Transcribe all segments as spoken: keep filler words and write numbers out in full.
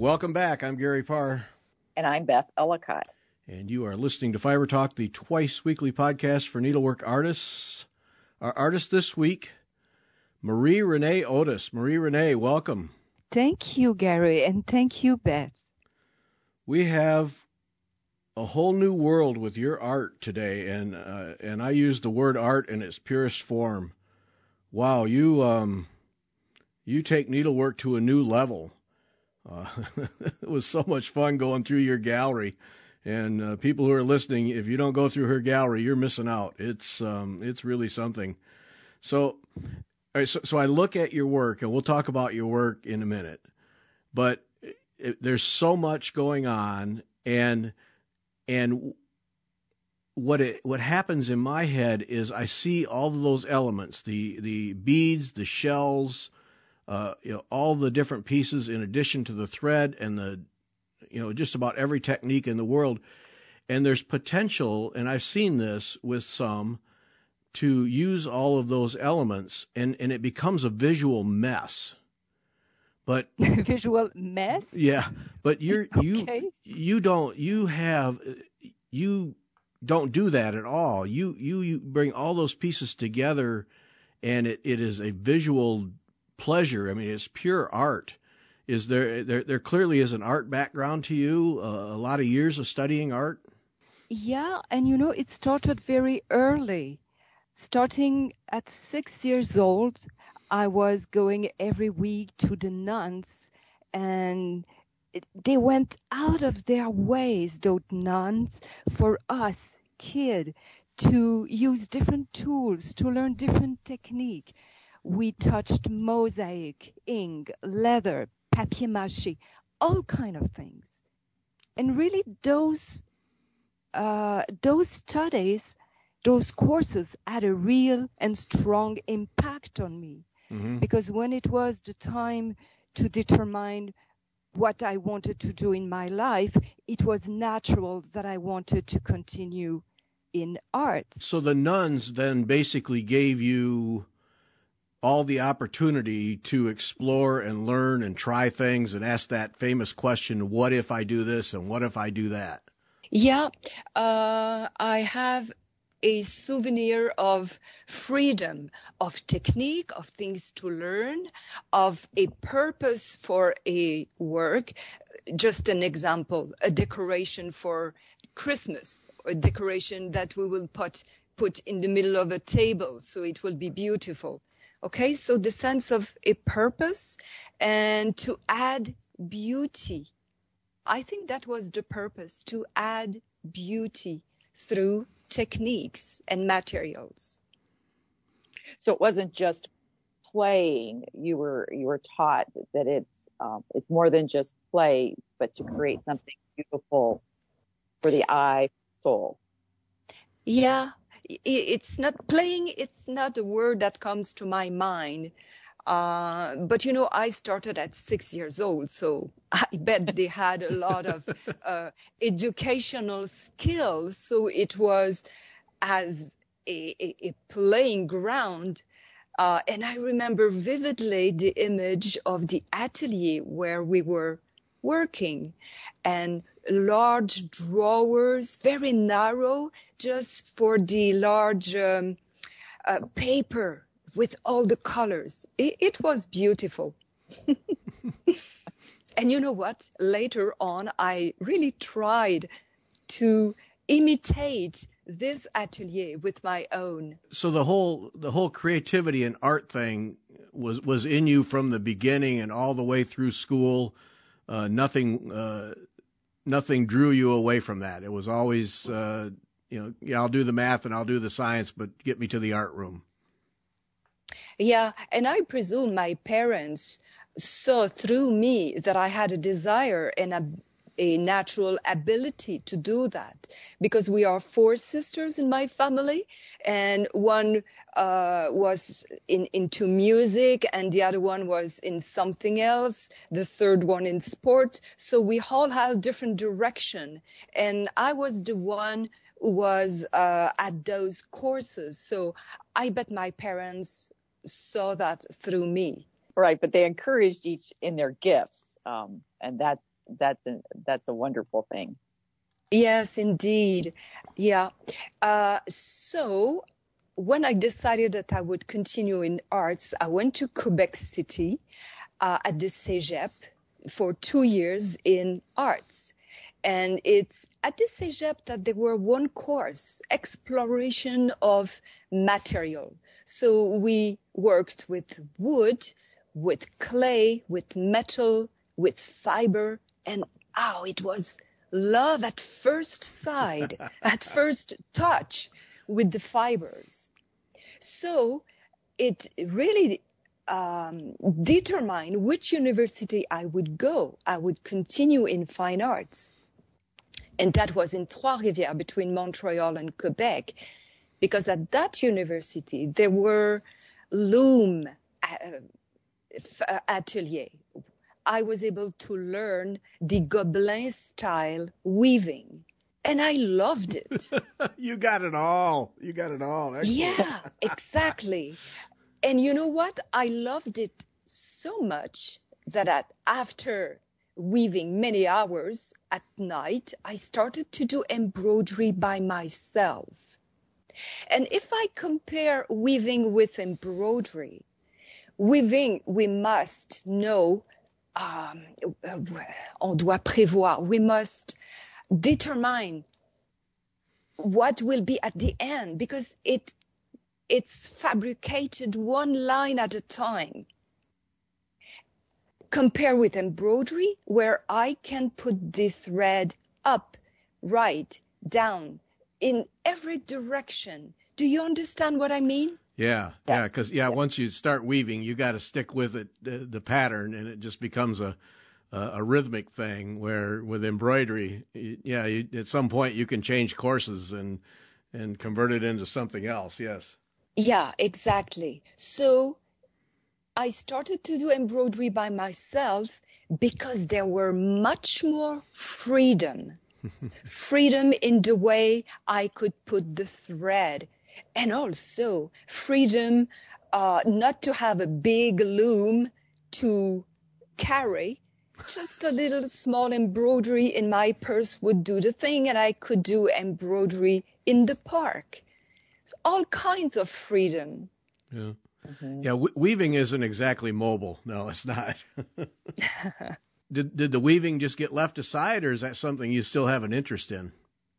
Welcome back. I'm Gary Parr. And I'm Beth Ellicott. And you are listening to Fiber Talk, the twice-weekly podcast for needlework artists. Our artist this week, Marie Renee Otis. Marie Renee, welcome. Thank you, Gary, and thank you, Beth. We have a whole new world with your art today, and uh, and I use the word art in its purest form. Wow, you um, you take needlework to a new level. Uh, it was so much fun going through your gallery, and uh, people who are listening, if you don't go through her gallery, you're missing out. It's um, it's really something. So, all right, so, so I look at your work, and we'll talk about your work in a minute. But it, there's so much going on, and and what it what happens in my head is I see all of those elements, the the beads, the shells. Uh, you know, all the different pieces in addition to the thread and the, you know, just about every technique in the world. And there's potential, and I've seen this with some, to use all of those elements, and, and it becomes a visual mess. But visual mess? Yeah, but you're, okay. you, you don't, you have, you don't do that at all. You, you, you bring all those pieces together, and it, it is a visual pleasure. I mean, it's pure art. Is there, there, there clearly is an art background to you, uh, a lot of years of studying art? Yeah, and you know, it started very early. Starting at six years old, I was going every week to the nuns, and it, they went out of their ways, those nuns, for us, kids, to use different tools, to learn different technique. We touched mosaic, ink, leather, papier-mâché, all kind of things. And really those uh, those studies, those courses had a real and strong impact on me. Mm-hmm. Because when it was the time to determine what I wanted to do in my life, it was natural that I wanted to continue in art. So the nuns then basically gave you all the opportunity to explore and learn and try things and ask that famous question, what if I do this and what if I do that? Yeah, uh, I have a souvenir of freedom, of technique, of things to learn, of a purpose for a work. Just an example, a decoration for Christmas, a decoration that we will put, put in the middle of a table so it will be beautiful. Okay, so the sense of a purpose and to add beauty. I think that was the purpose, to add beauty through techniques and materials. So it wasn't just playing. You were you were taught that it's um, it's more than just play, but to create something beautiful for the eye, soul. Yeah. It's not playing. It's not a word that comes to my mind. Uh, but, you know, I started at six years old, so I bet they had a lot of uh, educational skills. So it was as a, a, a playing ground. Uh, and I remember vividly the image of the atelier where we were working, and large drawers, very narrow, just for the large um, uh, paper with all the colors. It, it was beautiful. And you know what? Later on, I really tried to imitate this atelier with my own. So the whole the whole creativity and art thing was was in you from the beginning and all the way through school. Uh, nothing uh, nothing drew you away from that. It was always, uh, you know, yeah, I'll do the math and I'll do the science, but get me to the art room. Yeah, and I presume my parents saw through me that I had a desire and a, a natural ability to do that, because we are four sisters in my family, and one uh, was in, into music and the other one was in something else, the third one in sport. So we all had different direction, and I was the one who was uh, at those courses. So I bet my parents saw that through me. Right, but they encouraged each in their gifts, um, and that that's a, that's a wonderful thing. Yes, indeed. Yeah. Uh, so when I decided that I would continue in arts, I went to Quebec City uh, at the Cégep for two years in arts. And it's at the Cégep that there were one course, exploration of material. So we worked with wood, with clay, with metal, with fiber, and oh, it was love at first sight, at first touch with the fibers. So it really um, determined which university I would go. I would continue in fine arts. And that was in Trois-Rivières, between Montreal and Quebec, because at that university, there were loom uh, atelier. I was able to learn the Gobelin style weaving, and I loved it. You got it all. You got it all. Excellent. Yeah, exactly. And you know what? I loved it so much that at, after weaving many hours at night, I started to do embroidery by myself. And if I compare weaving with embroidery, weaving, we must know, um, on doit prévoir, we must determine what will be at the end, because it it's fabricated one line at a time. Compare with embroidery, where I can put the thread up, right, down, in every direction. Do you understand what I mean? Yeah, yeah, because yeah, once you start weaving, you got to stick with it, the, the pattern, and it just becomes a a, a rhythmic thing. Where with embroidery, you, yeah, you, at some point you can change courses and and convert it into something else. Yes. Yeah, exactly. So I started to do embroidery by myself because there were much more freedom, freedom in the way I could put the thread, and also freedom uh, not to have a big loom to carry. Just a little small embroidery in my purse would do the thing, and I could do embroidery in the park. So all kinds of freedom. Yeah. Mm-hmm. Yeah, we- weaving isn't exactly mobile. No, it's not. did did the weaving just get left aside, or is that something you still have an interest in?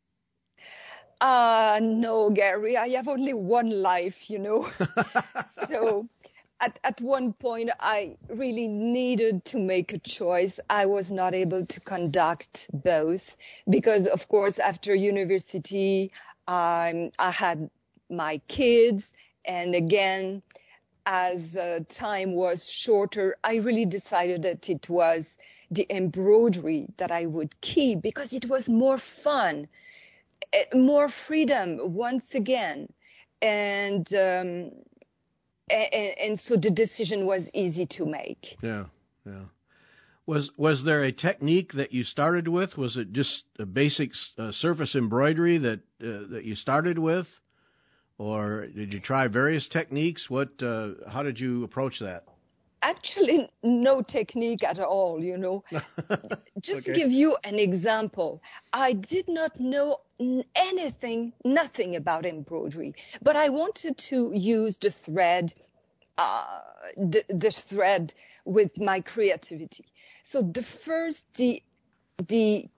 Uh, no, Gary, I have only one life, you know. So at, at one point, I really needed to make a choice. I was not able to conduct both because, of course, after university, um, I had my kids. And again, as uh, time was shorter, I really decided that it was the embroidery that I would keep because it was more fun, more freedom once again. And, um, and, and so the decision was easy to make. Yeah, yeah. Was was there a technique that you started with? Was it just a basic uh, surface embroidery that uh, that you started with? Or did you try various techniques? What? Uh, how did you approach that? Actually, no technique at all, you know. Just okay. To give you an example, I did not know anything, nothing about embroidery, but I wanted to use the thread, uh, the, the thread with my creativity. So the first, the, the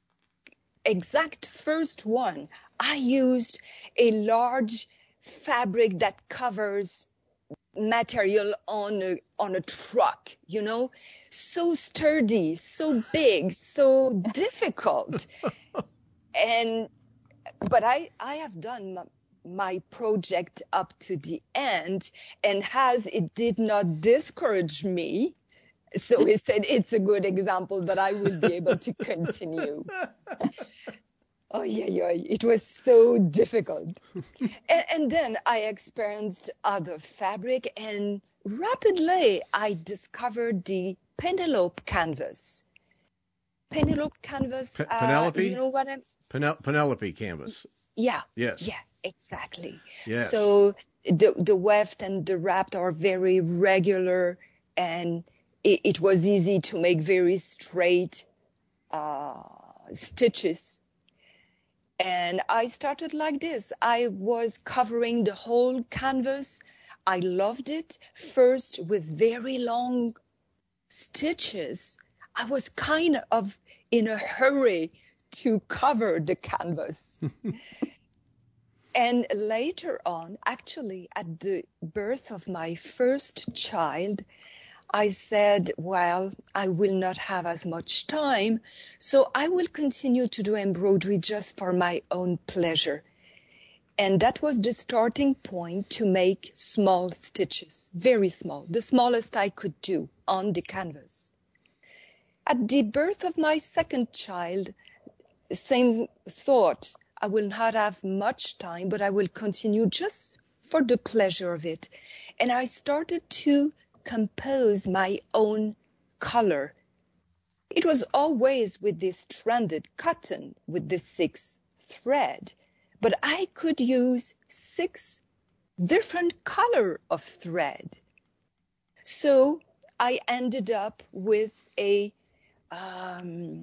exact first one, I used a large fabric that covers material on a on a truck, you know, so sturdy, so big, so difficult. And but I I have done my, my project up to the end, and as it did not discourage me, so he said it's a good example that I will be able to continue. Oh, yeah, yeah, it was so difficult. and, and then I experienced other fabric, and rapidly I discovered the Penelope canvas. Penelope canvas. Pe- Penelope? Uh, you know what I'm... Penel- Penelope canvas. Yeah. Yes. Yeah, exactly. Yes. So the, the weft and the wrapped are very regular, and it, it was easy to make very straight uh, stitches. And I started like this. I was covering the whole canvas. I loved it. First with very long stitches. I was kind of in a hurry to cover the canvas. And later on, actually at the birth of my first child, I said, well, I will not have as much time, so I will continue to do embroidery just for my own pleasure. And that was the starting point to make small stitches, very small, the smallest I could do on the canvas. At the birth of my second child, same thought. I will not have much time, but I will continue just for the pleasure of it. And I started to compose my own color. It was always with this stranded cotton, with the six thread, but I could use six different color of thread. So I ended up with a um,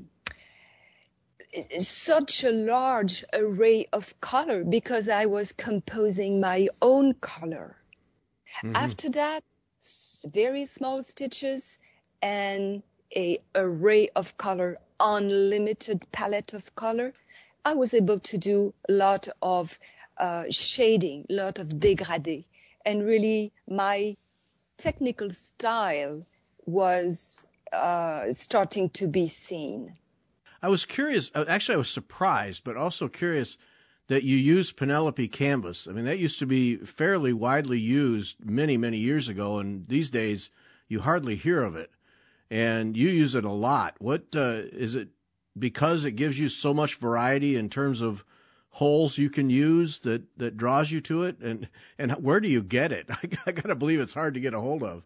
such a large array of color because I was composing my own color. Mm-hmm. After that, very small stitches and a array of color, unlimited palette of color. I was able to do a lot of uh, shading, a lot of dégradé, and really my technical style was uh, starting to be seen. I was curious, actually I was surprised, but also curious that you used Penelope canvas. I mean, that used to be fairly widely used many, many years ago, and these days you hardly hear of it. And you use it a lot. What uh, is it because it gives you so much variety in terms of holes you can use that, that draws you to it? And, and where do you get it? I, I got to believe it's hard to get a hold of.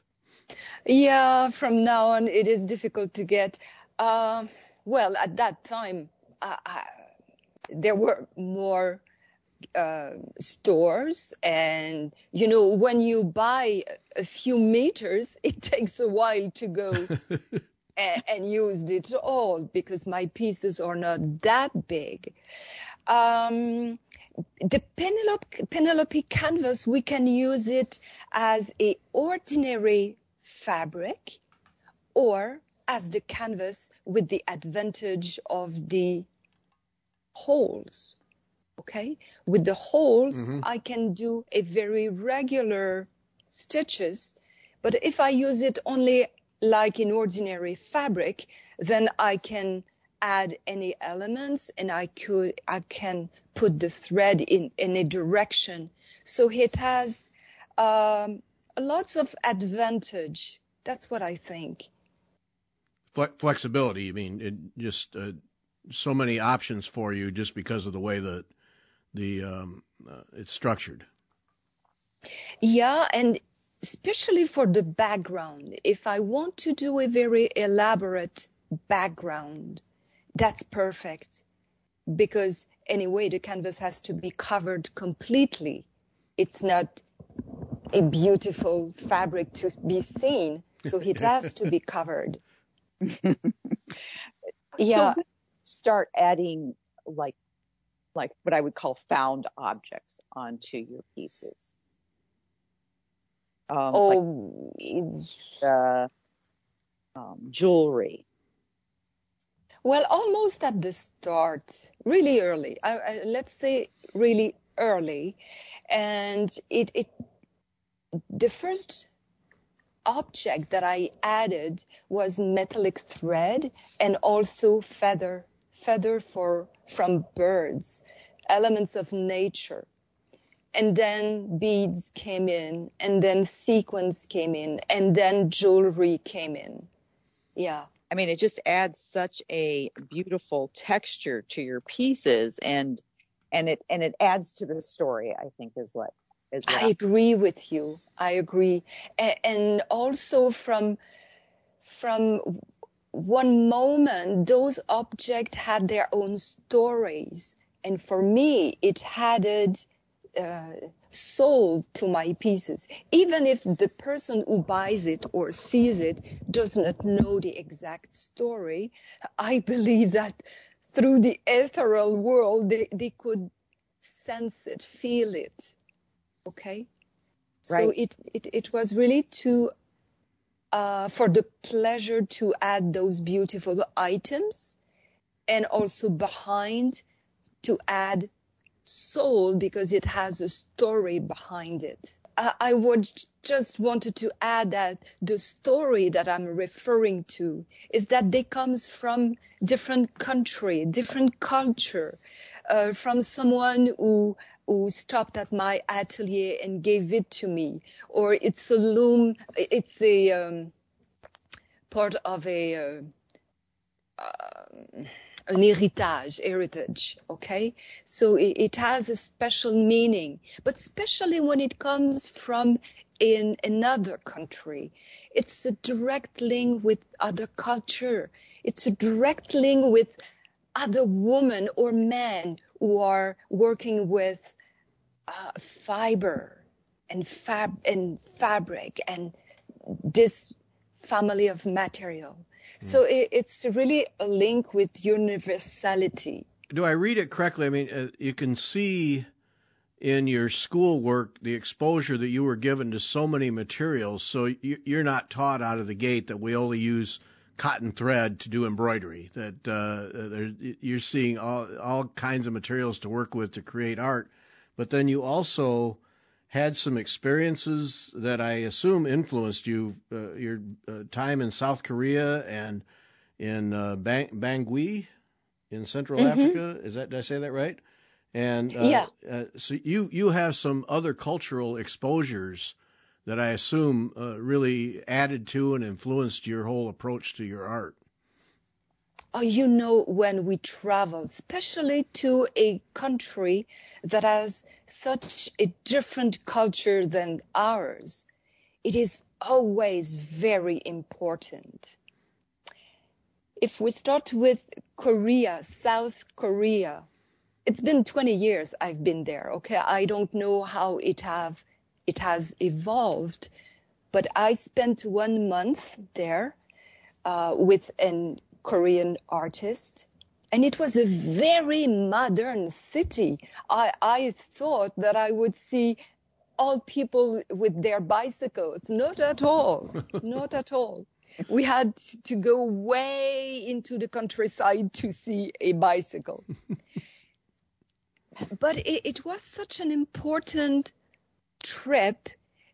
Yeah, from now on it is difficult to get. Uh, well, at that time, uh, I, there were more uh, stores, and you know, when you buy a few meters, it takes a while to go and, and use it all because my pieces are not that big. Um, the Penelope, Penelope canvas, we can use it as a ordinary fabric or as the canvas with the advantage of the holes. Okay, with the holes, mm-hmm. I can do a very regular stitches, but if I use it only like in ordinary fabric, then I can add any elements and I could I can put the thread in in a direction. So it has um, lots of advantage. That's what I think. Fle- flexibility. I mean, it just uh, so many options for you just because of the way that the um, uh, it's structured. Yeah, and especially for the background. If I want to do a very elaborate background, that's perfect. Because anyway, the canvas has to be covered completely. It's not a beautiful fabric to be seen, so it has to be covered. Yeah. So start adding like like what I would call found objects onto your pieces. Um, oh, like, uh, um, jewelry. Well, almost at the start, really early. I, I, let's say really early, and it it the first object that I added was metallic thread and also feather feather for from birds, elements of nature. And then beads came in, and then sequins came in, and then jewelry came in. Yeah. I mean, it just adds such a beautiful texture to your pieces, and and it and it adds to the story, I think, is what is what I agree with you. I agree. A- and also from from one moment, those objects had their own stories. And for me, it added uh, soul to my pieces. Even if the person who buys it or sees it does not know the exact story, I believe that through the ethereal world, they, they could sense it, feel it. Okay? Right. So it, it, it was really to, uh, for the pleasure to add those beautiful items, and also behind to add soul because it has a story behind it. I, I would just wanted to add that the story that I'm referring to is that they comes from different country, different culture, uh, from someone who who stopped at my atelier and gave it to me, or it's a loom, it's a um, part of a uh, uh, an heritage, heritage, okay? So it, it has a special meaning, but especially when it comes from in another country. It's a direct link with other culture. It's a direct link with other women or men who are working with uh, fiber and fab and fabric and this family of material. So it, it's really a link with universality. Do I read it correctly? I mean, uh, you can see in your schoolwork the exposure that you were given to so many materials. So you, you're not taught out of the gate that we only use cotton thread to do embroidery. That uh, you're seeing all all kinds of materials to work with to create art. But then you also had some experiences that I assume influenced you, uh, your uh, time in South Korea and in uh, Bang- Bangui in Central mm-hmm. Africa. Is that, did I say that right? And uh, yeah. uh, so you, you have some other cultural exposures that I assume uh, really added to and influenced your whole approach to your art. Oh, you know, when we travel, especially to a country that has such a different culture than ours, it is always very important. If we start with Korea, South Korea, it's been twenty years I've been there, okay? I don't know how it have it has evolved, but I spent one month there uh, with an Korean artist, and it was a very modern city. I, I thought that I would see all people with their bicycles. Not at all. Not at all. We had to go way into the countryside to see a bicycle. But it, it was such an important trip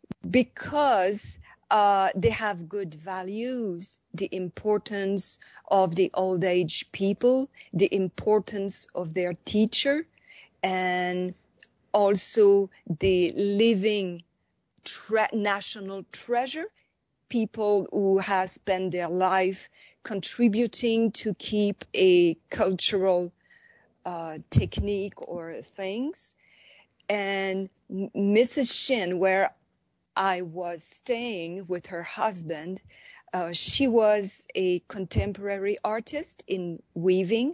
because Uh, they have good values, the importance of the old age people, the importance of their teacher, and also the living tre- national treasure, people who have spent their life contributing to keep a cultural uh, technique or things. And Missus Shin, where I was staying with her husband. Uh, she was a contemporary artist in weaving,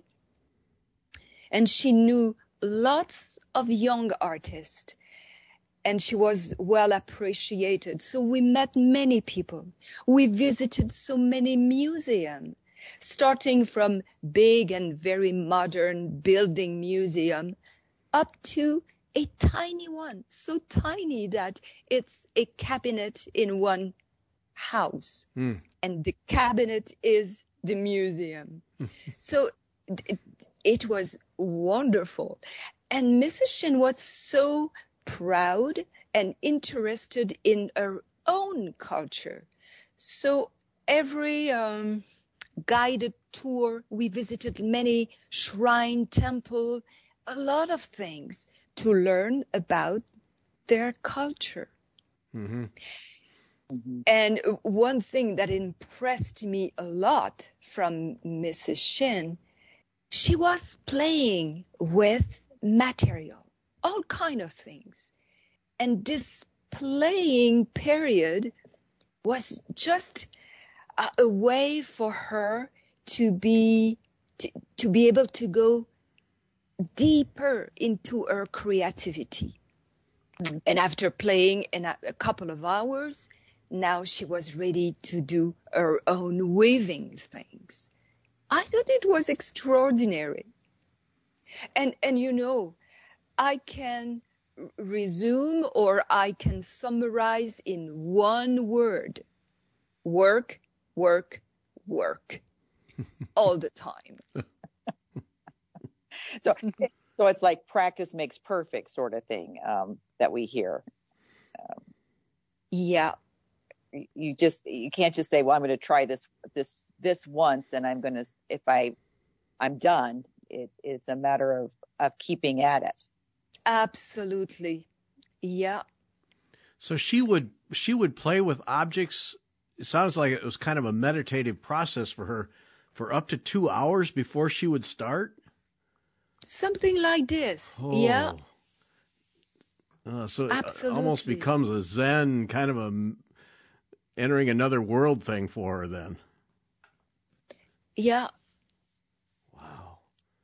and she knew lots of young artists, and she was well appreciated. So we met many people. We visited so many museums, starting from big and very modern building museum up to a tiny one, so tiny that it's a cabinet in one house, mm. and the cabinet is the museum. So it, it was wonderful. And Missus Shin was so proud and interested in her own culture. So every um, guided tour, we visited many shrine, temple, a lot of things to learn about their culture. Mm-hmm. Mm-hmm. And one thing that impressed me a lot from Missus Shin, she was playing with material, all kind of things. And this playing period was just a, a way for her to be to, to be able to go deeper into her creativity. Mm-hmm. And after playing in a, a couple of hours, now she was ready to do her own weaving things. I thought it was extraordinary. And, and you know, I can resume or I can summarize in one word: work, work, work, all the time. So, so it's like practice makes perfect sort of thing um, that we hear. Um, yeah. You just, you can't just say, well, I'm going to try this, this, this once, and I'm going to, if I, I'm done. It, it's a matter of, of keeping at it. Absolutely. Yeah. So she would, she would play with objects. It sounds like it was kind of a meditative process for her for up to two hours before she would start. Something like this. Oh. Yeah. Uh, so Absolutely. it almost becomes a Zen kind of a entering another world thing for her then. Yeah. Wow.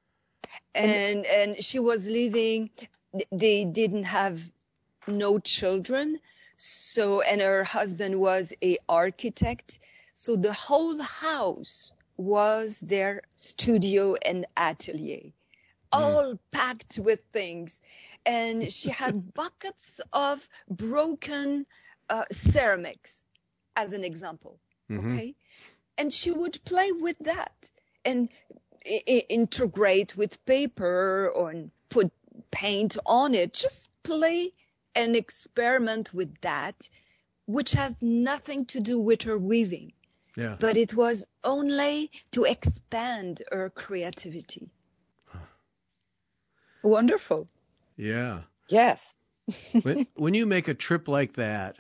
And and she was living, they didn't have no children. So, and her husband was a architect. So the whole house was their studio and atelier, all mm. packed with things. And she had buckets of broken uh, ceramics, as an example. Mm-hmm. Okay. And she would play with that and I- I integrate with paper or put paint on it, just play and experiment with that, which has nothing to do with her weaving. Yeah. But it was only to expand her creativity. Huh. Wonderful. Yeah. Yes. when, when you make a trip like that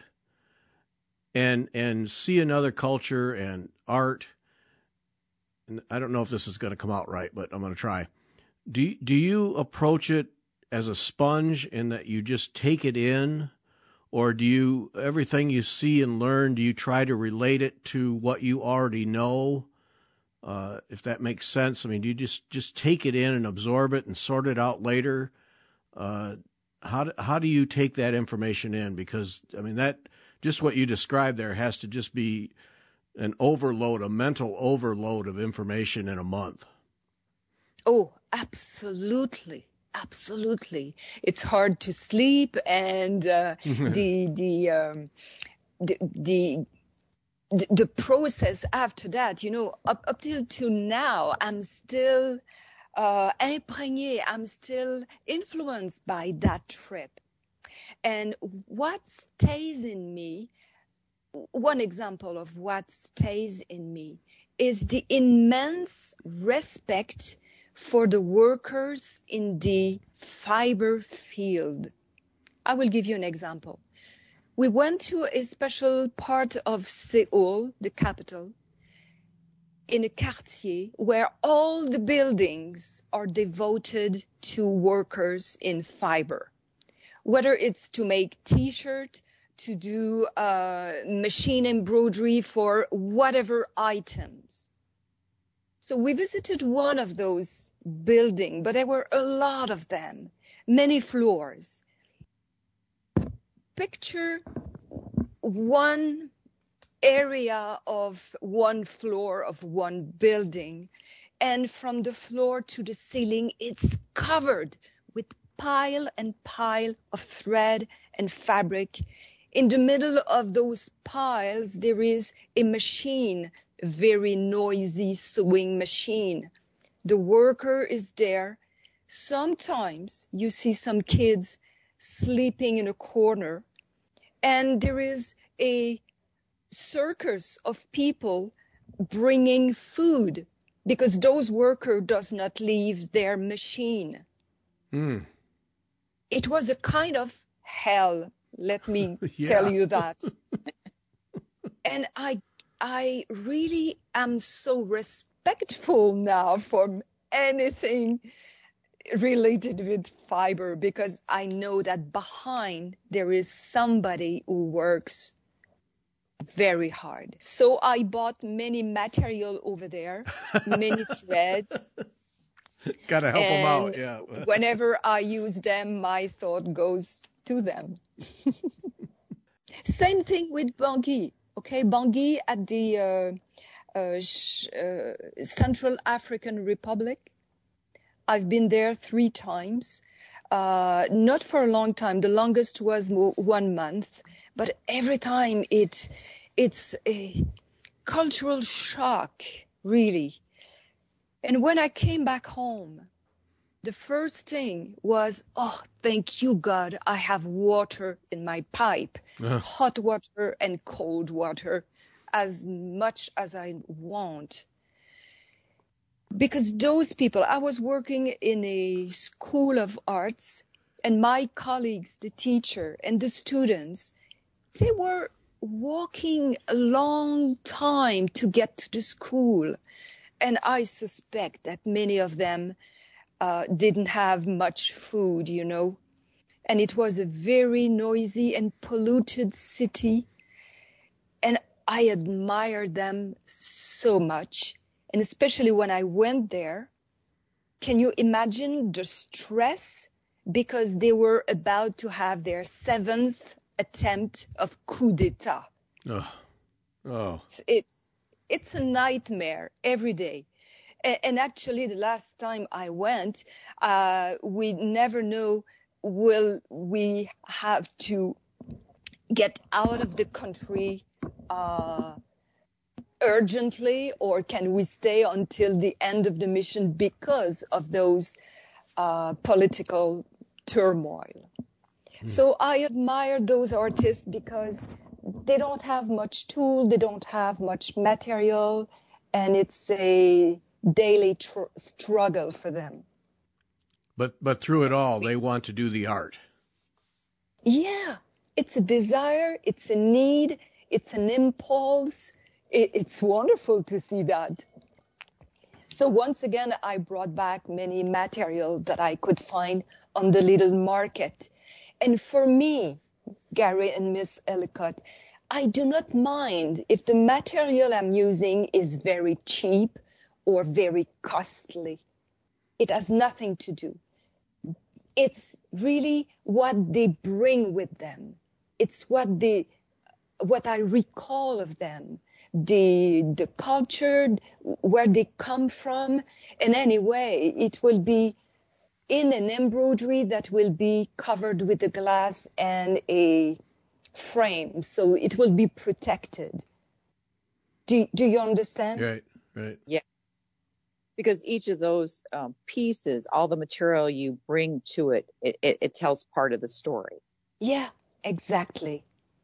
and and see another culture and art, and I don't know if this is going to come out right, but I'm going to try. Do you, do you approach it as a sponge in that you just take it in, or do you, everything you see and learn, do you try to relate it to what you already know? Uh, if that makes sense. I mean, do you just, just take it in and absorb it and sort it out later? Uh, how do, how do you take that information in? Because, I mean, that, just what you described there has to just be an overload, a mental overload of information in a month. Oh, absolutely. Absolutely. It's hard to sleep, and uh, the, the, um, the, the, the process after that, you know, up, up till to now, I'm still uh, imprégné, I'm still influenced by that trip. And what stays in me, one example of what stays in me is the immense respect for the workers in the fiber field. I will give you an example. We went to a special part of Seoul, the capital, in a quartier where all the buildings are devoted to workers in fiber, whether it's to make t-shirts, to do uh, machine embroidery for whatever items. So we visited one of those buildings, but there were a lot of them, many floors. Picture one area of one floor of one building, and from the floor to the ceiling, it's covered with pile and pile of thread and fabric. In the middle of those piles, there is a machine, a very noisy sewing machine. The worker is there. Sometimes you see some kids sleeping in a corner, and there is a circus of people bringing food because those workers does not leave their machine. Mm. It was a kind of hell. Let me yeah. tell you that. And I I really am so respectful now for anything related with fiber, because I know that behind there is somebody who works very hard. So I bought many material over there, many threads. Gotta help them out, yeah. Whenever I use them, my thought goes to them. Same thing with Bangui. Okay, Bangui at the uh, uh, sh- uh, Central African Republic. I've been there three times. Uh, not for a long time. The longest was mo- one month. But every time it, it's a cultural shock, really. And when I came back home, the first thing was, oh, thank you, God, I have water in my pipe, uh. hot water and cold water, as much as I want. Because those people, I was working in a school of arts, and my colleagues, the teacher and the students, they were walking a long time to get to the school. And I suspect that many of them uh, didn't have much food, you know. And it was a very noisy and polluted city. And I admired them so much. And especially when I went there, can you imagine the stress? Because they were about to have their seventh attempt of coup d'etat. Oh, oh. It's, it's, it's a nightmare every day. And, and actually, the last time I went, uh, we never know, will we have to get out of the country uh, urgently, or can we stay until the end of the mission because of those uh, political turmoil? Hmm. So I admire those artists because they don't have much tool, they don't have much material, and it's a daily tr- struggle for them. But but through it all, they want to do the art. Yeah, it's a desire, it's a need, it's an impulse. It, it's wonderful to see that. So once again, I brought back many materials that I could find on the little market. And for me, Gary and Miss Ellicott, I do not mind if the material I'm using is very cheap or very costly. It has nothing to do. It's really what they bring with them. It's what they, what I recall of them, the the culture, where they come from. And anyway, it will be in an embroidery that will be covered with a glass and a frame, so it will be protected. Do do you understand? Right, right. Yes. Because each of those um, pieces, all the material you bring to it, it, it, it tells part of the story. Yeah, exactly.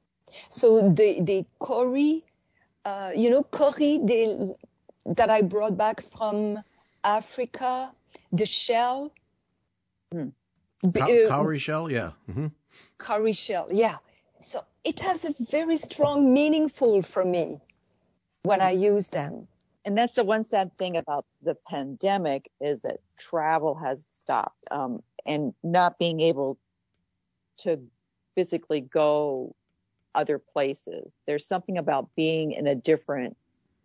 So the the kori, uh, you know, kori the, that I brought back from Africa, the shell. Hmm. Cow- uh, cowrie shell, yeah. Mm-hmm. Cowrie shell, yeah. So it has a very strong meaningful for me when I use them. And that's the one sad thing about the pandemic is that travel has stopped, um, and not being able to physically go other places. There's something about being in a different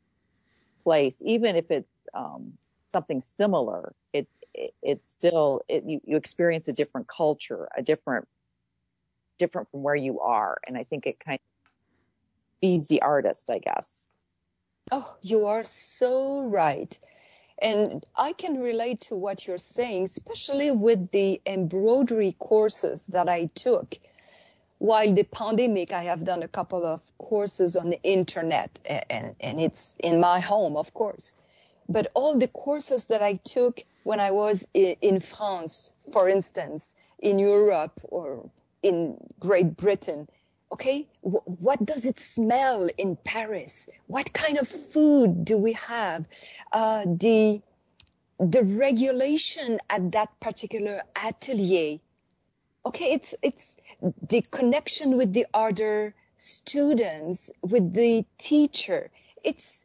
place, even if it's um, something similar. It, it it's still it, you, you experience a different culture, a different different from where you are, and I think it kind of feeds the artist, I guess. Oh, you are so right. And I can relate to what you're saying, especially with the embroidery courses that I took. While the pandemic, I have done a couple of courses on the internet, and, and it's in my home, of course. But all the courses that I took when I was in France, for instance, in Europe or in Great Britain, okay, w- what does it smell in Paris? What kind of food do we have? Uh, the the regulation at that particular atelier. Okay, it's it's the connection with the other students, with the teacher. It's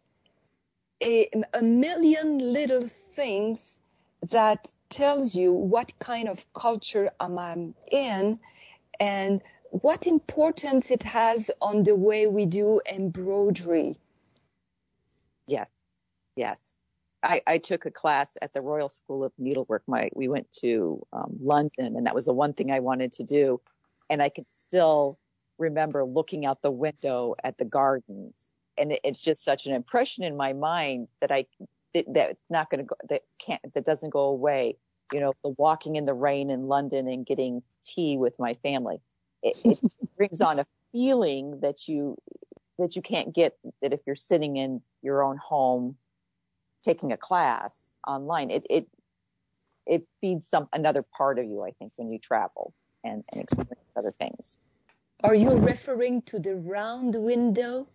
a, a million little things that tells you what kind of culture am I in, and what importance it has on the way we do embroidery. Yes, yes. I, I took a class at the Royal School of Needlework. My we went to um, London, and that was the one thing I wanted to do. and I can still remember looking out the window at the gardens. And it, it's just such an impression in my mind that I, that, that's not going to go, that can't, that doesn't go away. You know, the walking in the rain in London and getting tea with my family. It, it brings on a feeling that you, that you can't get, that if you're sitting in your own home taking a class online. It, it, it feeds some, another part of you, I think, when you travel and, and experience other things. Are you referring to the round window?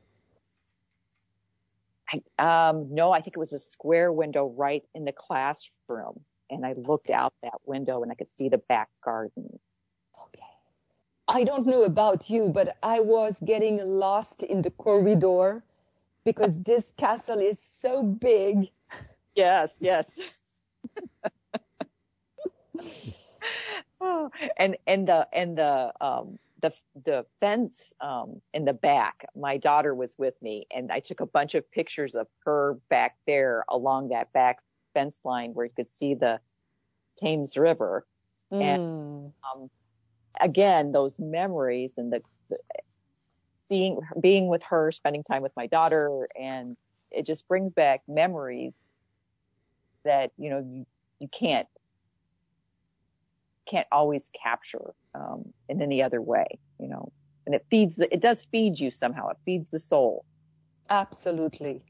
I, um, no, I think it was a square window right in the classroom. And I looked out that window and I could see the back gardens. Okay. I don't know about you, but I was getting lost in the corridor because this castle is so big. Yes, yes. oh, and and the and the um the the fence um in the back. My daughter was with me, and I took a bunch of pictures of her back there along that back fence line where you could see the Thames River. Mm. And um, again, those memories and the, the being being with her, spending time with my daughter, and it just brings back memories that you know you you can't can't always capture um, in any other way, you know. And it feeds the, it does feed you somehow. It feeds the soul. Absolutely.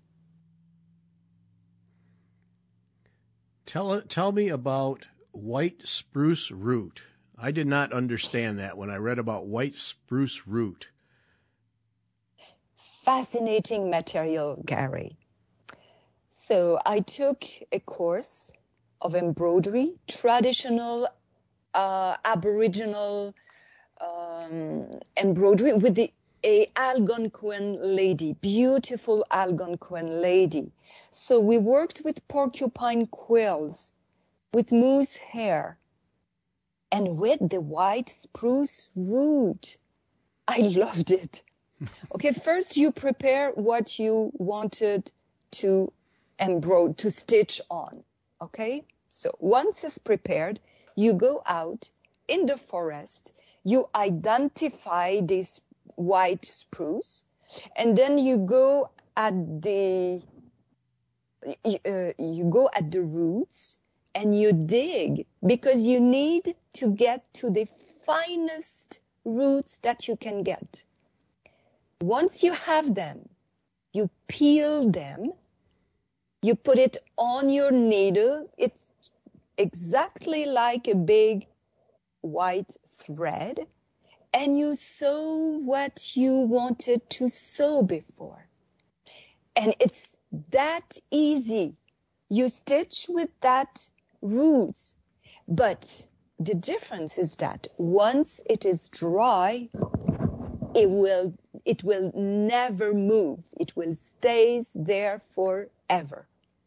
Tell tell me about white spruce root. I did not understand that when I read about white spruce root. Fascinating material, Gary. So I took a course of embroidery, traditional uh, Aboriginal um, embroidery with the a Algonquin lady, beautiful Algonquin lady. So we worked with porcupine quills, with moose hair, and with the white spruce root. I loved it. Okay, first you prepare what you wanted to embroider, to stitch on. Okay, so once it's prepared, you go out in the forest, you identify this white spruce, and then you go at the uh, you go at the roots and you dig, because you need to get to the finest roots that you can get. Once you have them, you peel them, you put it on your needle. It's exactly like a big white thread, and you sew what you wanted to sew before. And it's that easy. You stitch with that root, but the difference is that once it is dry, it will it will never move. It will stay there forever.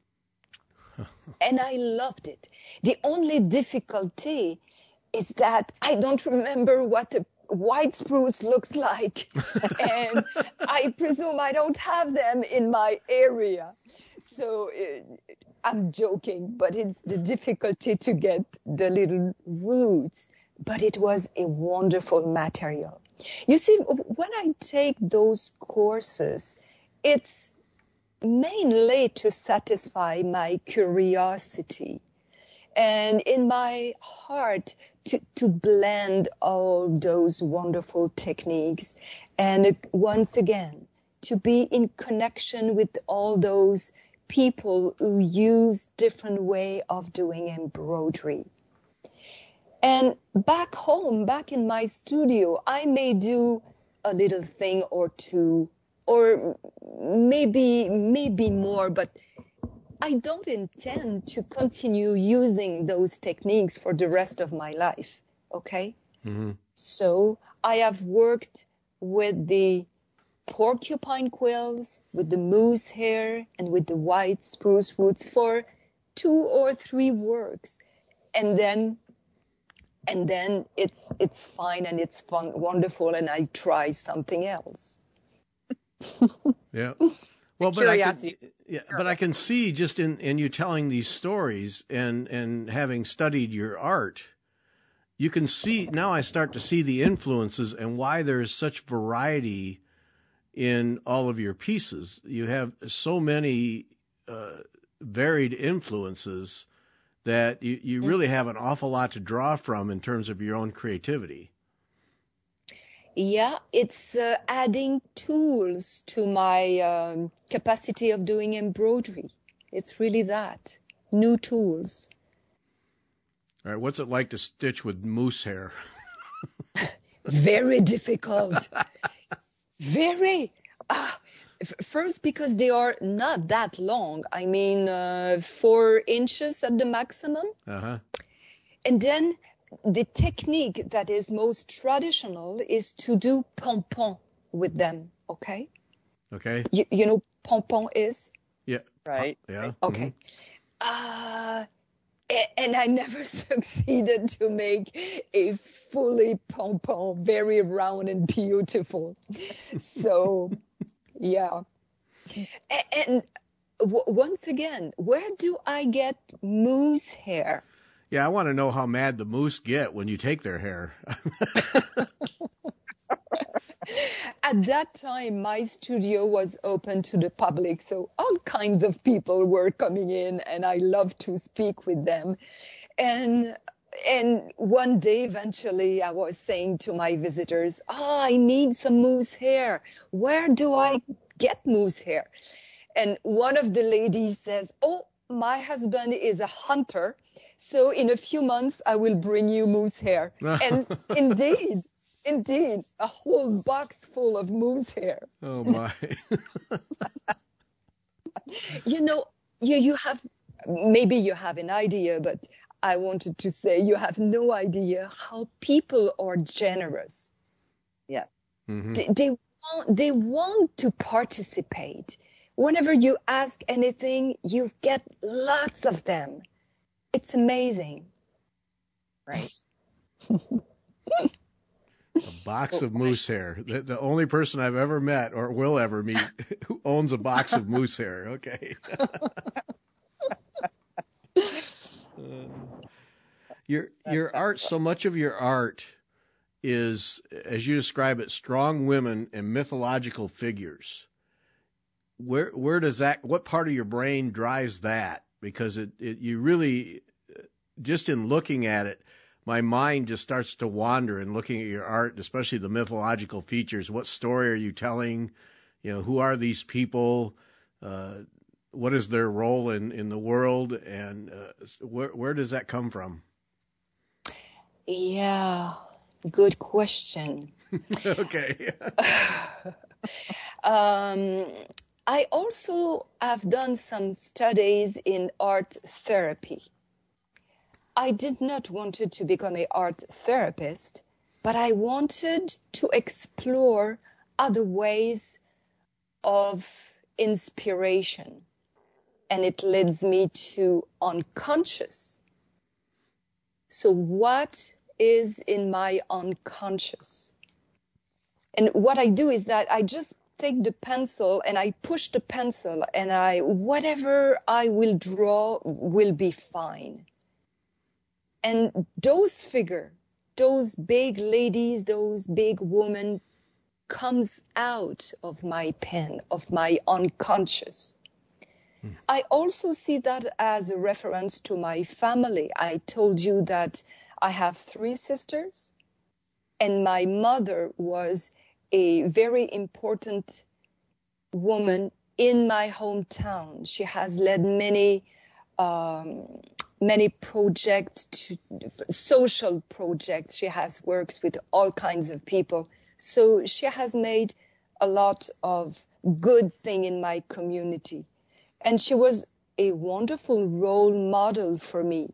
And I loved it. The only difficulty is that I don't remember what a white spruce looks like. And I presume I don't have them in my area. So uh, I'm joking, but it's the difficulty to get the little roots. But it was a wonderful material. You see, when I take those courses, it's mainly to satisfy my curiosity and in my heart to, to blend all those wonderful techniques. And once again, to be in connection with all those people who use different way of doing embroidery. And back home, back in my studio, I may do a little thing or two, or maybe, maybe more, but I don't intend to continue using those techniques for the rest of my life, okay? Mm-hmm. So I have worked with the porcupine quills, with the moose hair, and with the white spruce roots for two or three works. And then and then it's it's fine and it's fun, wonderful, and I try something else. Yeah. Well, but I can, yeah, but I can see just in, in you telling these stories and, and having studied your art, you can see, now I start to see the influences and why there is such variety in all of your pieces. You have so many uh, varied influences that you, you really have an awful lot to draw from in terms of your own creativity. Yeah, it's uh, adding tools to my um, capacity of doing embroidery. It's really that, new tools. All right, what's it like to stitch with moose hair? Very difficult. Very. Uh, f- first, because they are not that long. I mean, uh, four inches at the maximum. Uh-huh. And then the technique that is most traditional is to do pompon with them. Okay. Okay. You, you know, pompon is? Yeah. Right. Yeah. Okay. Uh, a- and I never succeeded to make a fully pompon, very round and beautiful. So, yeah. A- And w- once again, where do I get moose hair? Yeah, I want to know how mad the moose get when you take their hair. At that time, my studio was open to the public, so all kinds of people were coming in, and I loved to speak with them. And and one day, eventually, I was saying to my visitors, "Oh, I need some moose hair. Where do I get moose hair?" And one of the ladies says, "Oh, my husband is a hunter, so in a few months I will bring you moose hair." And indeed. Indeed, a whole box full of moose hair. Oh, my. You know, you, you have, maybe you have an idea, but I wanted to say you have no idea how people are generous. Yes. Mm-hmm. They, they, want, they want to participate. Whenever you ask anything, you get lots of them. It's amazing. Right. A box of moose hair. The, the only person I've ever met or will ever meet who owns a box of moose hair. Okay. uh, your your art, so much of your art is, as you describe it, strong women and mythological figures. Where where does that? What part of your brain drives that? Because it, it you really, just in looking at it, my mind just starts to wander in looking at your art, especially the mythological features. What story are you telling? You know, who are these people? Uh, what is their role in, in the world? And uh, where where does that come from? Yeah, good question. Okay. um, I also have done some studies in art therapy. I did not want to become an art therapist, but I wanted to explore other ways of inspiration. And it leads me to unconscious. So what is in my unconscious? And what I do is that I just take the pencil and I push the pencil and I, whatever I will draw will be fine. And those figures, those big ladies, those big women comes out of my pen, of my unconscious. Hmm. I also see that as a reference to my family. I told you that I have three sisters, and my mother was a very important woman in my hometown. She has led many um, many projects, to, social projects. She has worked with all kinds of people. So she has made a lot of good thing in my community. And she was a wonderful role model for me.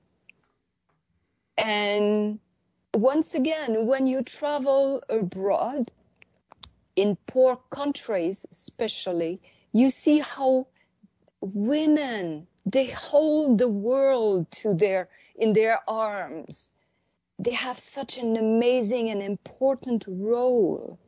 And once again, when you travel abroad, in poor countries especially, you see how women, they hold the world to their in their arms. They have such an amazing and important role.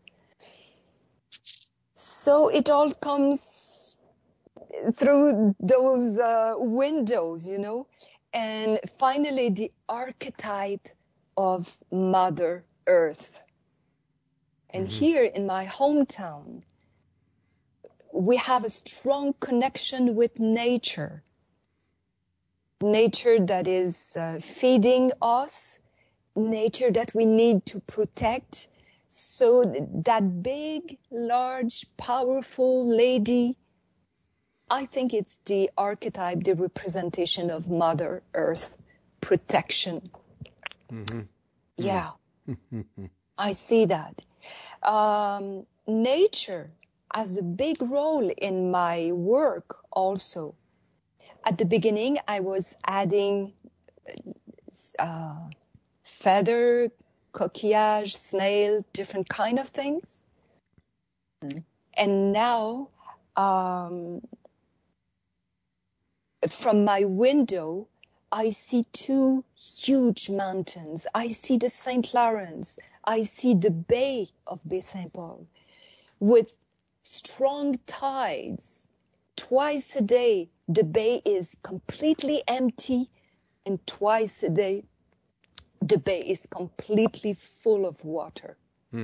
So it all comes through those uh, windows, you know. And finally, the archetype of Mother Earth. And Mm-hmm. here in my hometown, we have a strong connection with nature. Nature that is uh, feeding us, nature that we need to protect. So that big, large, powerful lady, I think it's the archetype, the representation of Mother Earth, protection. Mm-hmm. Yeah, Mm-hmm. I see that. Um, nature has a big role in my work also. At the beginning, I was adding uh, feather, coquillage, snail, different kind of things. Mm. And now, um, from my window, I see two huge mountains. I see the Saint Lawrence. I see the Bay of Baie-Saint-Paul with strong tides. Twice a day, the bay is completely empty, and twice a day, the bay is completely full of water. Hmm.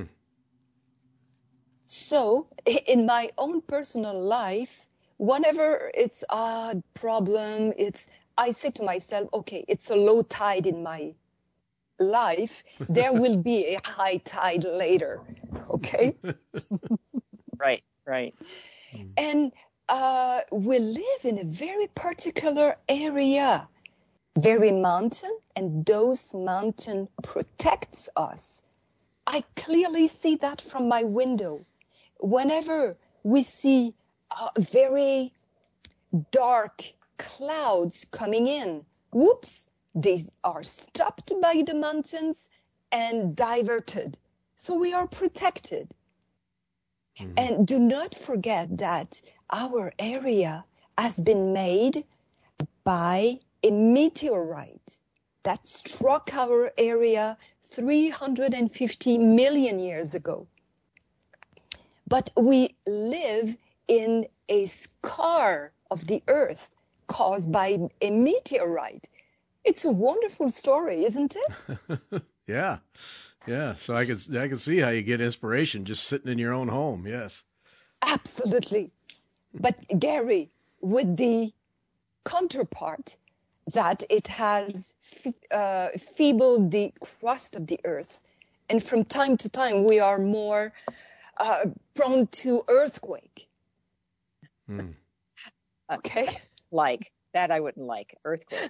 So, in my own personal life, whenever it's a problem, it's I say to myself, okay, it's a low tide in my life. There will be a high tide later. Okay? Right, right. And uh, we live in a very particular area, very mountain, and those mountain protects us. I clearly see that from my window. Whenever we see uh, very dark clouds coming in, whoops, they are stopped by the mountains and diverted. So we are protected. Mm-hmm. And do not forget that our area has been made by a meteorite that struck our area three hundred fifty million years ago. But we live in a scar of the earth caused by a meteorite. It's a wonderful story, isn't it? Yeah. Yeah. So I could, I could see how you get inspiration just sitting in your own home. Yes. Absolutely. But Gary, with the counterpart that it has uh, feebled the crust of the earth. And from time to time, we are more uh, prone to earthquake. Hmm. Okay. Like that I wouldn't like. Earthquake.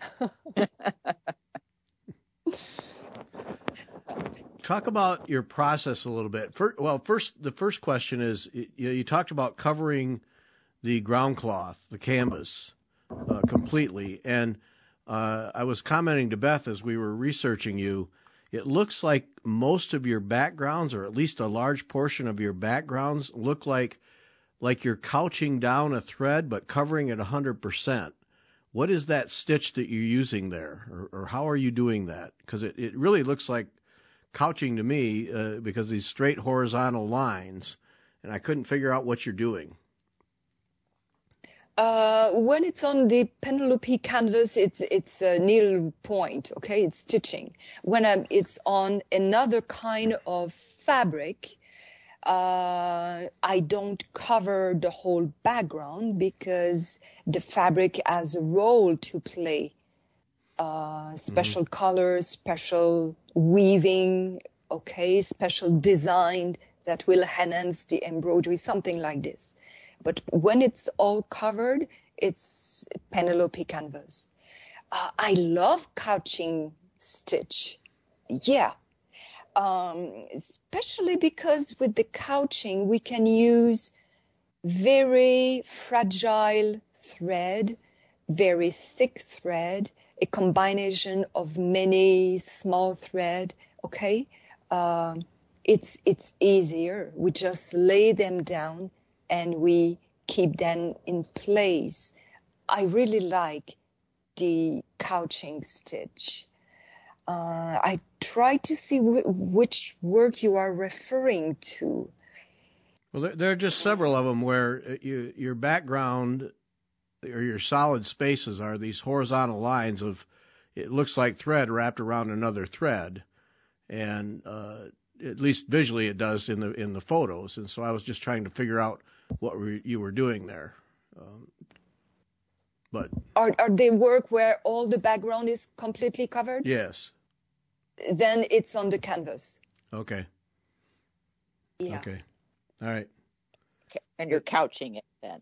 Talk about your process a little bit. First, well, first, the first question is, you, you talked about covering the ground cloth, the canvas, uh, completely. And uh, I was commenting to Beth as we were researching you, it looks like most of your backgrounds, or at least a large portion of your backgrounds, look like like you're couching down a thread but covering it one hundred percent. What is that stitch that you're using there, or, or how are you doing that? Because it, it really looks like couching to me uh, because these straight horizontal lines, and I couldn't figure out what you're doing. Uh, when it's on the Penelope canvas, it's it's a needle point, okay? It's stitching. When um, it's on another kind of fabric, uh, I don't cover the whole background because the fabric has a role to play. Uh, special mm-hmm. colors, special weaving, okay, special design that will enhance the embroidery, something like this. But when it's all covered, it's Penelope canvas. Uh, I love couching stitch. Yeah. Um, especially because with the couching, we can use very fragile thread, very thick thread, a combination of many small thread, okay? Um, it's, it's easier. We just lay them down and we keep them in place. I really like the couching stitch. Uh, I try to see w- which work you are referring to. Well, there, there are just several of them where you, your background or your solid spaces are these horizontal lines of, it looks like thread wrapped around another thread. and uh, at least visually it does in the in the photos. And so I was just trying to figure out what were, you were doing there. Um, but are are they work where all the background is completely covered? Yes. Then it's on the canvas. Okay. Yeah. Okay. All right. And you're couching it then.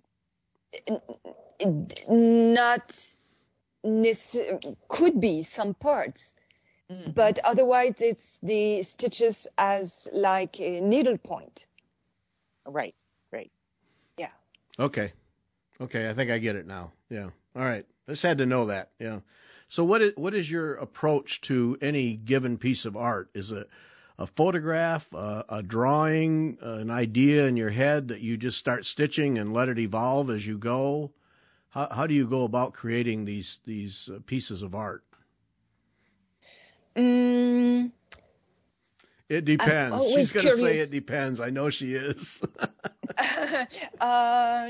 Not necessarily, could be some parts, mm-hmm. but otherwise it's the stitches as like a needle point. Right, right. Yeah. Okay. Okay, I think I get it now. Yeah. All right. I just had to know that. Yeah. So what is, what is your approach to any given piece of art? Is it a photograph, a, a drawing, an idea in your head that you just start stitching and let it evolve as you go? How, how do you go about creating these these uh, pieces of art? Mm, it depends. She's going to say it depends. I know she is. uh,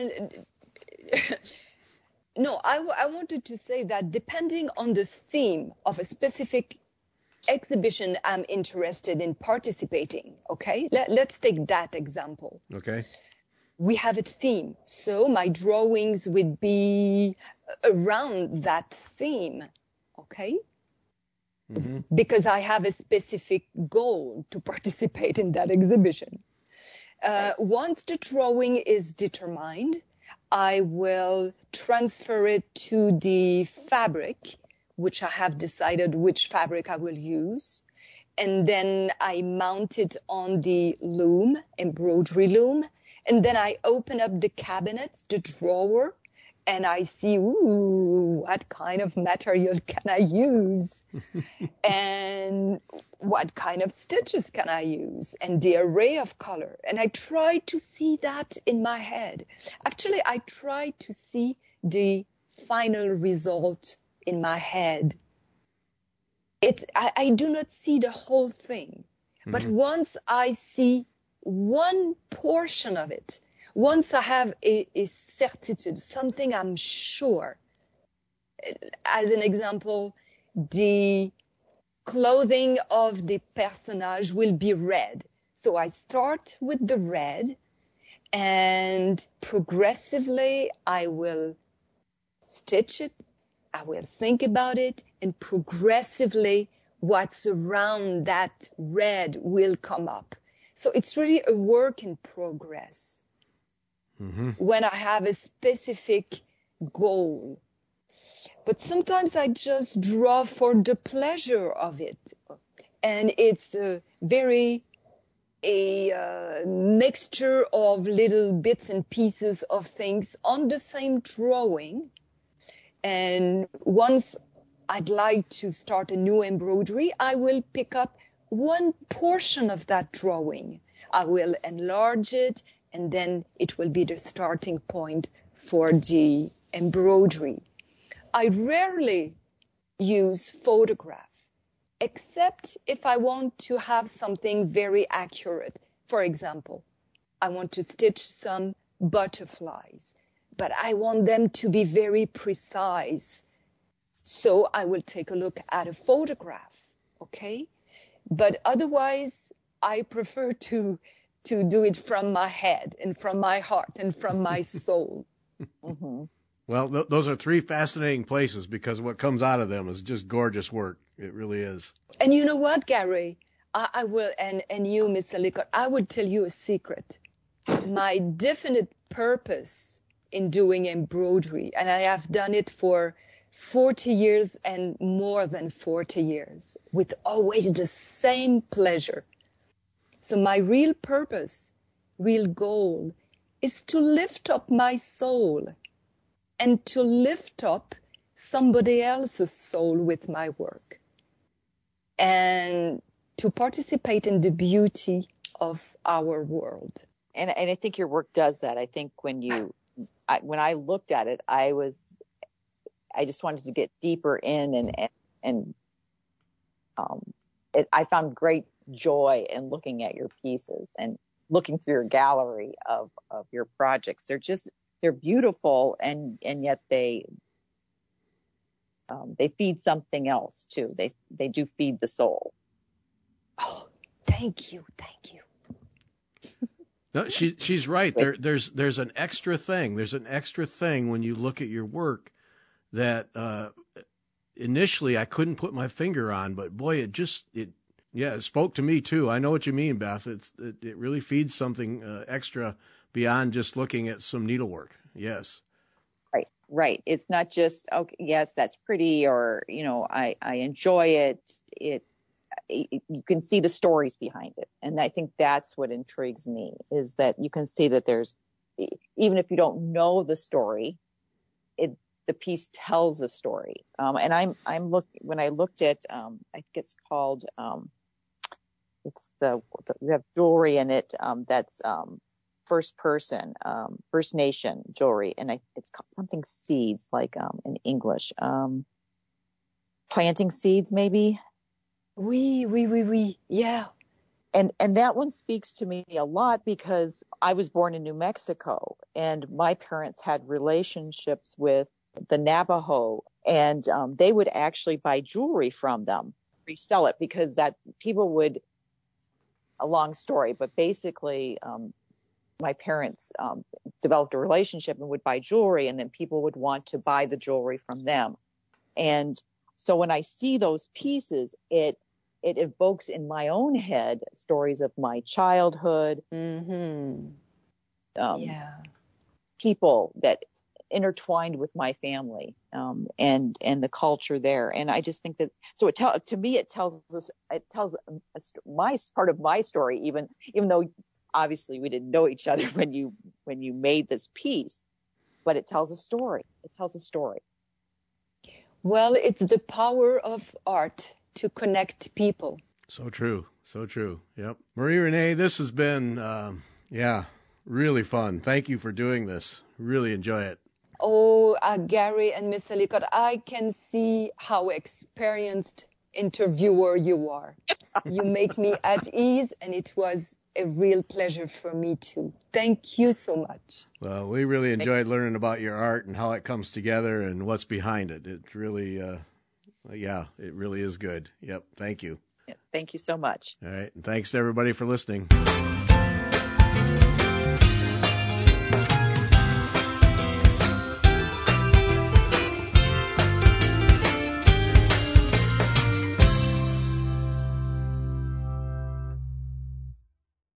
no, I, w- I wanted to say that depending on the theme of a specific exhibition I'm interested in participating, okay? Let, let's take that example. Okay. We have a theme, so my drawings would be around that theme, okay? Mm-hmm. Because I have a specific goal to participate in that exhibition. Uh, once the drawing is determined, I will transfer it to the fabric, which I have decided which fabric I will use. And then I mount it on the loom, embroidery loom. And then I open up the cabinet, the drawer, and I see, ooh, what kind of material can I use? And what kind of stitches can I use? And the array of color. And I try to see that in my head. Actually, I try to see the final result in my head. It, I, I do not see the whole thing. Mm-hmm. But once I see one portion of it, once I have a, a certitude, something I'm sure, as an example, the clothing of the personage will be red. So I start with the red, and progressively I will stitch it, I will think about it, and progressively what's around that red will come up. So it's really a work in progress. Mm-hmm. When I have a specific goal. But sometimes I just draw for the pleasure of it. And it's a very a uh, mixture of little bits and pieces of things on the same drawing. And once I'd like to start a new embroidery, I will pick up one portion of that drawing. I will enlarge it, and then it will be the starting point for the embroidery. I rarely use photograph, except if I want to have something very accurate. For example, I want to stitch some butterflies, but I want them to be very precise. So I will take a look at a photograph, okay? But otherwise, I prefer to to do it from my head and from my heart and from my soul. Mm-hmm. Well, th- those are three fascinating places, because what comes out of them is just gorgeous work. It really is. And you know what, Gary? I, I will, and, and you, Mister Lickard, I would tell you a secret. My definite purpose in doing embroidery, and I have done it for forty years and more than forty years, with always the same pleasure. So my real purpose, real goal, is to lift up my soul and to lift up somebody else's soul with my work, and to participate in the beauty of our world. And, and I think your work does that. I think when you, I, when I looked at it, I was, I just wanted to get deeper in, and, and, and um, it, I found great joy in looking at your pieces and looking through your gallery of, of your projects. They're just, they're beautiful, and, and yet they, um, they feed something else too. They, they do feed the soul. Oh, Thank you. Thank you. No, she she's right. There there's there's an extra thing. There's an extra thing when you look at your work that uh, initially I couldn't put my finger on, but boy, it just it yeah it spoke to me too. I know what you mean, Beth. It's it, it really feeds something uh, extra beyond just looking at some needlework. Yes. Right, right. It's not just okay. Yes, that's pretty, or you know, I I enjoy it. It. You can see the stories behind it. And I think that's what intrigues me, is that you can see that there's, even if you don't know the story, it, the piece tells a story. Um, and I'm, I'm look, when I looked at, um, I think it's called, um, it's the, the, we have jewelry in it, um, that's, um, first person, um, First Nation jewelry. And I, it's called something seeds, like, um, in English, um, planting seeds, maybe. Oui, oui, oui, oui. Yeah. And and that one speaks to me a lot because I was born in New Mexico and my parents had relationships with the Navajo, and um, they would actually buy jewelry from them, resell it, because that people would, a long story, but basically um, my parents um, developed a relationship and would buy jewelry, and then people would want to buy the jewelry from them. And so when I see those pieces, it it evokes in my own head stories of my childhood, Mm-hmm. um, Yeah. people that intertwined with my family, um, and and the culture there. And I just think that, so it tell to me it tells us it tells a, a, my part of my story, even even though obviously we didn't know each other when you when you made this piece, but it tells a story. It tells a story. Well, it's the power of art to connect people. So true. So true. Yep. Marie Renee, this has been, um, yeah, really fun. Thank you for doing this. Really enjoy it. Oh, uh, Gary and Miss Ellicott, I can see how experienced interviewer you are. You make me at ease, and it was a real pleasure for me too. Thank you so much. Well, we really enjoyed learning about your art and how it comes together and what's behind it. It really, uh, yeah, it really is good. Yep. Thank you. Thank you so much. All right. And thanks to everybody for listening.